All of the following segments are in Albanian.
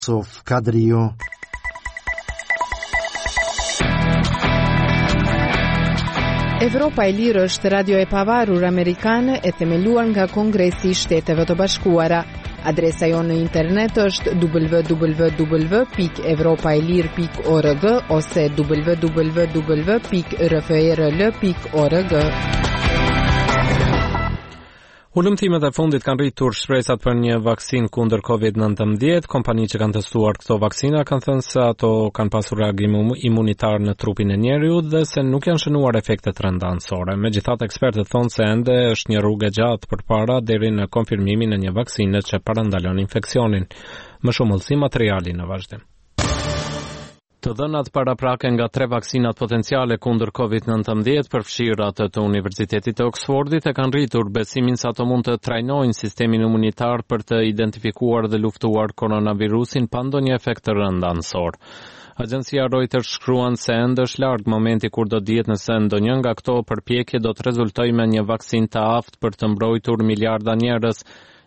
Kosovë Kadrio. Evropa e Lirë është radio e pavarur amerikane e themeluar nga Kongresi i Shteteve të Bashkuara. Adresa jonë në internet është www.evropaelir.org ose www.rfrl.org. Ulëmtimet e fundit kanë rritur shpresat për një vaksinë kundër COVID-19. Kompanitë që kanë testuar këto vaksina kanë thënë se ato kanë pasur reagim imunitar në trupin e njeriut dhe se nuk janë shënuar efekte të rëndanësore. Megjithatë, ekspertët thonë se ende është një rrugë e gjatë përpara deri në konfirmimin e një vaksine që parandalon infeksionin. Më shumë ullësi materiali në vazhdim. Të dhënat paraprake nga 3 vaksinat potenciale kundër COVID-19 përfshirë atë të Universitetit të Oxfordit e kanë rritur besimin se ato mund të trajnojnë sistemin imunitar për të identifikuar dhe luftuar koronavirusin pa ndonjë efekt të rëndanësor. Agjencia Reuters shkruan se ende është larg momenti kur do dihet nëse ndonjë nga këto përpjekje do të rezultojë me një vaksinë të aftë për të mbrojtur miliarda njerëz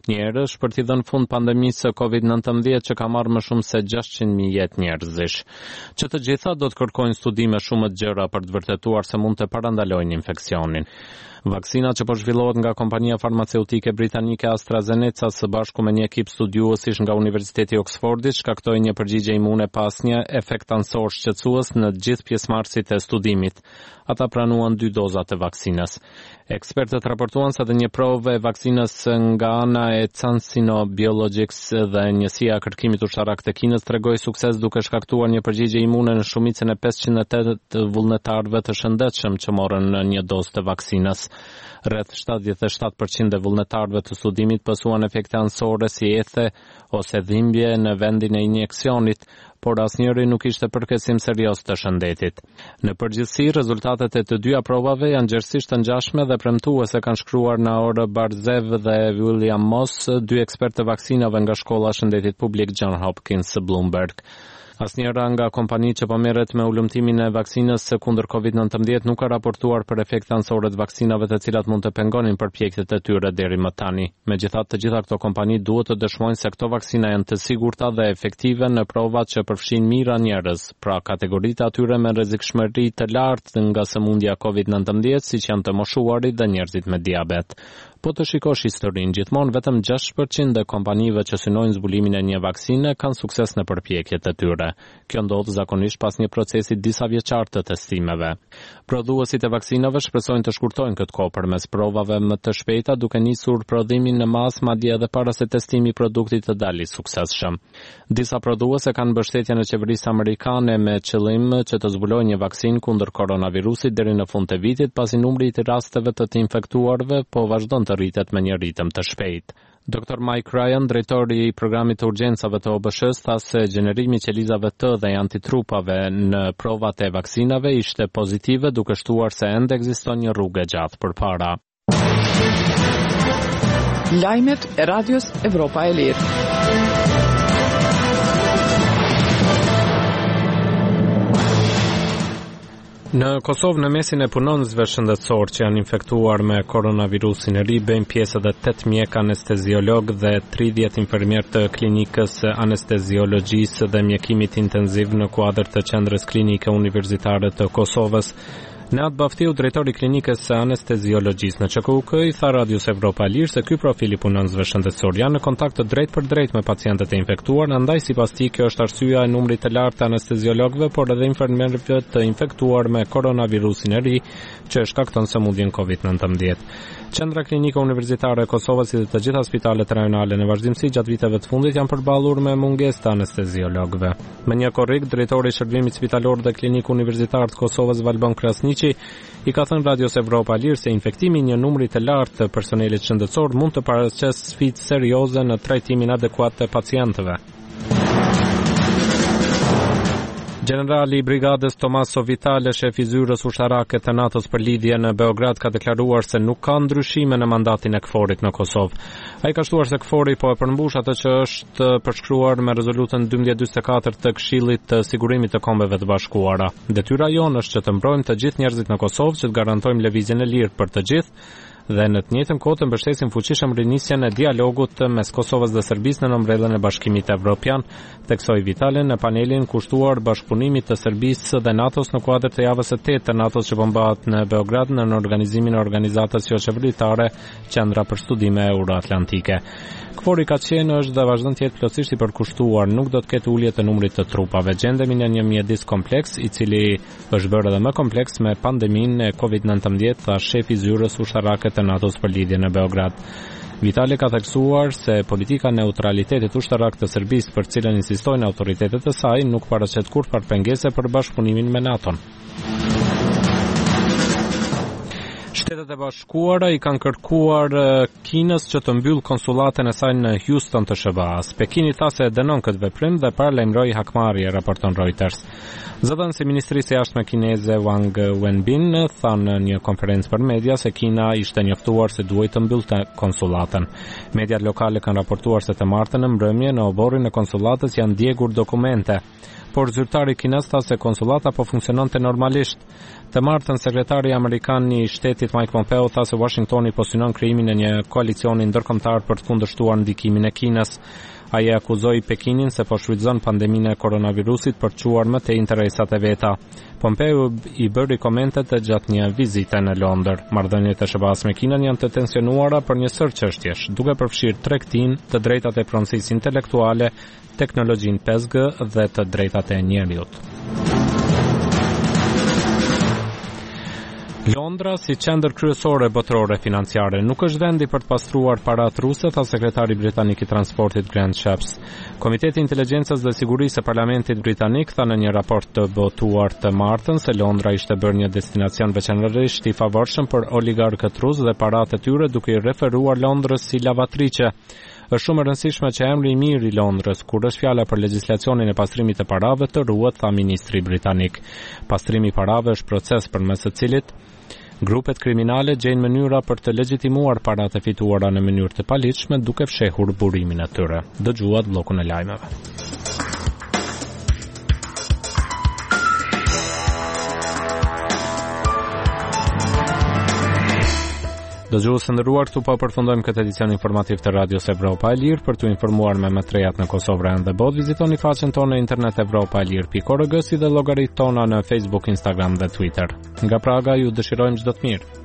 për t'i dhënë fund pandemisë së COVID-19 që ka marrë më shumë se 600.000 jetë njerëzish. Që të gjitha do të kërkojnë studime shumë të gjëra për të vërtetuar se mund të parandalojnë infeksionin. Vaksina që po zhvillohet nga kompania farmaceutike britanike AstraZeneca së bashku me një ekip studiuesish nga Universiteti i Oxfordit shkaktoi një përgjigje imune pas një efekt ansor shqetësues në të gjithë pjesëmarrësit e studimit. Ata pranuan 2 doza të vaksinës. Ekspertët raportuan se edhe një provë e vaksinës nga ana e CanSino Biologics dhe njësia e kërkimit ushtarak të Kinës tregoi sukses duke shkaktuar një përgjigje imune në shumicën e 508 vullnetarëve të shëndetshëm që morën një dozë të vaksinës. Rreth 77% e vullnetarëve të studimit pësuan efekte ansore si ethe ose dhimbje në vendin e injeksionit, por asnjëri nuk ishte përkesim serios të shëndetit. Në përgjithësi, rezultatet e të dyja provave janë gjërësisht të ngjashme dhe premtuese, kanë shkruar Naor Barzev dhe William Moss, 2 ekspertë të vaksinave nga Shkolla e Shëndetit Publik John Hopkins Bloomberg. Asnjëra nga kompanitë që po merret me ulëmtimin e vaksinës së kundër COVID-19 nuk ka raportuar për efekte ansore të vaksinave të cilat mund të pengonin përpjekjet e tyre deri më tani. Megjithatë, të gjitha këto kompani duhet të dëshmojnë se këto vaksina janë të sigurta dhe efektive në provat që përfshin mijëra njerëz, pra kategoritë atyre me rrezikshmëri të lartë nga sëmundja COVID-19, siç janë të moshuarit dhe njerëzit me diabet. Po të shikosh historinë, gjithmonë vetëm 6% e kompanive që synojnë zbulimin e një vaksine kanë sukses në përpjekjet e tyre. Kjo ndodh zakonisht pas një procesi disa vjeçar të testimeve. Prodhuesit e vaksinave shpresojnë të shkurtojnë këtë kohë përmes provave më të shpejta, duke nisur prodhimin në masë madje edhe para se testimi i produktit të dalë suksesshëm. Disa prodhuese kanë mbështetjen e qeverisë amerikane me qëllim që të zbulojnë një vaksinë kundër koronavirusit deri në fund të vitit, pasi numri i rasteve të infektuarve po vazhdon të rritet me një ritëm të shpejt. Dr. Mike Ryan, drejtori i programit të urgjencave të OBSH-s, tha se gjenerimi i qelizave T dhe antitrupave në provat e vaksinave ishte pozitive, duke shtuar se ende ekziston një rrugë e gjatë përpara. Lajmet e Radios Evropa e Lirë. Në Kosovë, në mesin e punonësve shëndetësor që janë infektuar me koronavirusin e ri, bëjnë pjesë edhe 8 mjek anesteziolog dhe 30 infermier të klinikës anesteziologjisë dhe mjekimit intenziv në kuadër të qendrës klinike universitare të Kosovës. Neat Baftiu, drejtori i klinikës së anesteziologjisë në QKUK, i tha Radios Evropa Lirë se ky profil i punonësve shëndetësor janë në kontakt të drejt për drejt me pacientët e infektuar, ndaj sipas tij kjo është arsyeja e numrit të lartë të anesteziologëve, por edhe infermierëve të infektuar me koronavirusin e ri që shkakton sëmundjen COVID-19. Qendra Klinike Universitare e Kosovës si dhe të gjitha spitalet rajonale në vazhdimsi gjatë viteve të fundit janë përballur me mungesë të anesteziologëve. Me një korrik, drejtori i shërbimit spitalor dhe klinik universitar të Kosovës Valbon Krasniqi i ka thënë Radios Evropa Lirë se infektimi një numri të lartë të personelit shëndetësor mund të paraqesë sfidë serioze në trajtimin adekuat të pacientëve. Generali i brigadës Tomaso Vitale, shefi zyrës ushtarake të NATO-s për lidhje në Beograd, ka deklaruar se nuk ka ndryshime në mandatin e KFOR-it në Kosovë. Ai ka shtuar se KFOR-i po e përmbush atë që është përshkruar me rezolutën 1244 të Këshillit të Sigurimit të Kombeve të Bashkuara. Detyra jonë është që të mbrojmë të gjithë njerëzit në Kosovë, që të garantojmë lëvizjen e lirë për të gjithë dhe në të njëjtën kohë të mbështesin fuqishëm rinisjen e dialogut mes Kosovës dhe Serbisë në mbredhjen e Bashkimit Evropian, theksoi Vitale në panelin kushtuar bashkëpunimit të Serbisë dhe NATO-s në kuadër të javës së 8 të NATO-s që bëhet në Beograd në organizimin e organizatës jo-qeveritare Qendra për Studime Euroatlantike. Kvori ka qenë është dhe vazhdon të jetë plotësisht i përkushtuar, nuk do të ketë ulje të numrit të trupave. Gjendemi në një mjedis kompleks, i cili është bërë edhe më kompleks me pandeminë e COVID-19, tha shefi zyrës ushtarake të NATO-s për lidhje në Beograd. Vitali ka theksuar se politika neutralitetit ushtarak të Serbisë, për cilën insistojnë autoritetet e saj, nuk paraqet kurrë pengese për bashkëpunimin me NATO-n. Shtetet e Bashkuara i kanë kërkuar Kinës që të mbyll konsullaten e saj në Houston të SBA-s. Pekini tha se e dënon këtë veprim dhe paralajmëroi hakmarrje, raporton Reuters. Zëdhënësi i Ministrisë së Jashtme kineze Wang Wenbin tha në një konferencë për media se Kina ishte njoftuar se duhej të mbyllte konsulaten. Mediat lokale kanë raportuar se të martën në mbrëmje në oborrin e konsullatës janë djegur dokumente. Por zyrtari kinez tha se konsulata po funksiononte normalisht. Të martën sekretari amerikan i shtetit Mike Pompeo tha se Washingtoni po synon krijimin e një koalicioni ndërkombëtar për të kundërshtuar ndikimin e Kinës. Ai akuzoi Pekinin se po shfrytëzon pandeminë e koronavirusit për të çuar më tej interesat e veta. Pompeo i bëri komentet gjatë një vizite në Londër. Marrëdhëniet e SBA-s me Kinën janë të tensionuara për një sër çështjesh, duke përfshirë tregtinë, të drejtat e pronësisë intelektuale, teknologjinë 5G dhe të drejtat e njerëzit. Londra si qendër kryesore botërore financiare nuk është vendi për të pastruar parat ruse, tha sekretari britanik i transportit Grant Shapps. Komiteti i Inteligjencës dhe Sigurisë e Parlamentit britanik tha në një raport të botuar të martën se Londra ishte bërë një destinacion veçanërisht i favorshëm për oligarkët rusë dhe parat e tyre, duke i referuar Londrës si lavatrice. Është shumë e rëndësishme që emri i mirë i Londrës, kur është fjala për legjislacionin e pastrimit të parave, të ruhet, tha ministri britanik. Pastrimi i parave është proces përmes të cilit grupet kriminale gjejnë mënyra për të legjitimuar paratë e fituara në mënyrë të paligjshme duke fshehur burimin e tyre. Dëgjuat bllokun e lajmeve. Dëgjues të nderuar, këtu po përfundojmë këtë edicion informativ të Radios Evropa e Lirë. Për t'u informuar me më trejat në Kosovë dhe botë, vizitoni faqen tonë në internet evropaelir.org si dhe llogaritë tona në Facebook, Instagram dhe Twitter. Nga Praga ju dëshirojmë çdo të mirë.